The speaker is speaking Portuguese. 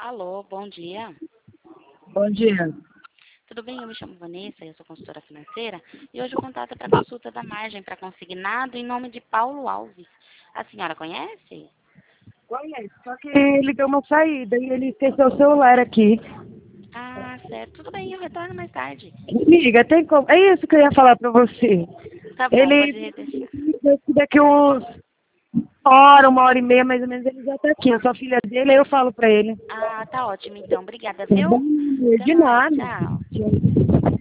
Alô, bom dia. Bom dia. Tudo bem? Eu me chamo Vanessa, eu sou consultora financeira e hoje o contato é para consulta da margem para consignado em nome de Paulo Alves. A senhora conhece? Conheço, só que ele deu uma saída e ele esqueceu o celular aqui. Ah, certo. Tudo bem, eu retorno mais tarde. Amiga, tem como? É isso que eu ia falar pra você. Tá bom, Ele, pode deixar. daqui uns uma hora e meia mais ou menos, ele já tá aqui. Eu sou a filha dele, aí eu falo pra ele. Ah, tá ótimo então. Obrigada, Tá viu? bom, Até de mais. nada. Tchau.